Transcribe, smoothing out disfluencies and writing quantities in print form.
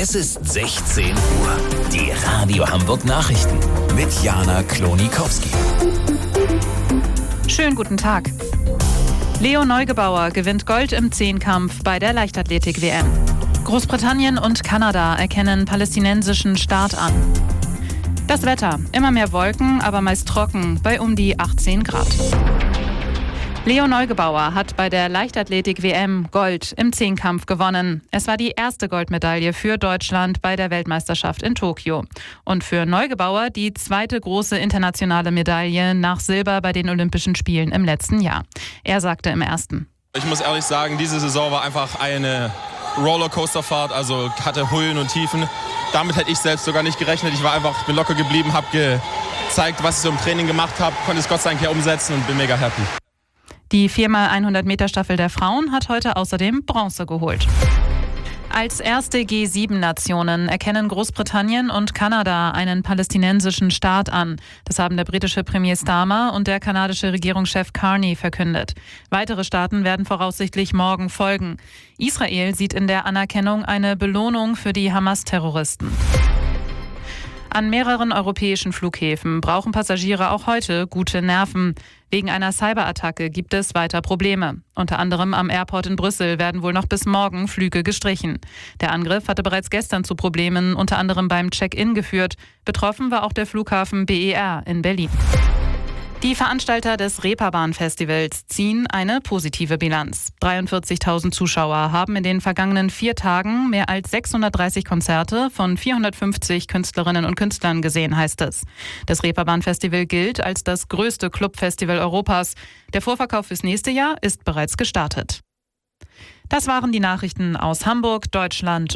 Es ist 16 Uhr. Die Radio Hamburg Nachrichten mit Jana Klonikowski. Schönen guten Tag. Leo Neugebauer gewinnt Gold im Zehnkampf bei der Leichtathletik-WM. Großbritannien und Kanada erkennen palästinensischen Staat an. Das Wetter: immer mehr Wolken, aber meist trocken, bei um die 18 Grad. Leo Neugebauer hat bei der Leichtathletik-WM Gold im Zehnkampf gewonnen. Es war die erste Goldmedaille für Deutschland bei der Weltmeisterschaft in Tokio. Und für Neugebauer die zweite große internationale Medaille nach Silber bei den Olympischen Spielen im letzten Jahr. Er sagte im ersten: Ich muss ehrlich sagen, diese Saison war einfach eine Rollercoasterfahrt, also hatte Höhen und Tiefen. Damit hätte ich selbst sogar nicht gerechnet. Ich bin locker geblieben, habe gezeigt, was ich so im Training gemacht habe, konnte es Gott sei Dank hier umsetzen und bin mega happy. Die 4x100 Meter Staffel der Frauen hat heute außerdem Bronze geholt. Als erste G7-Nationen erkennen Großbritannien und Kanada einen palästinensischen Staat an. Das haben der britische Premier Starmer und der kanadische Regierungschef Carney verkündet. Weitere Staaten werden voraussichtlich morgen folgen. Israel sieht in der Anerkennung eine Belohnung für die Hamas-Terroristen. An mehreren europäischen Flughäfen brauchen Passagiere auch heute gute Nerven. Wegen einer Cyberattacke gibt es weiter Probleme. Unter anderem am Airport in Brüssel werden wohl noch bis morgen Flüge gestrichen. Der Angriff hatte bereits gestern zu Problemen, unter anderem beim Check-in geführt. Betroffen war auch der Flughafen BER in Berlin. Die Veranstalter des Reeperbahn-Festivals ziehen eine positive Bilanz. 43.000 Zuschauer haben in den vergangenen 4 Tagen mehr als 630 Konzerte von 450 Künstlerinnen und Künstlern gesehen, heißt es. Das Reeperbahn-Festival gilt als das größte Clubfestival Europas. Der Vorverkauf fürs nächste Jahr ist bereits gestartet. Das waren die Nachrichten aus Hamburg, Deutschland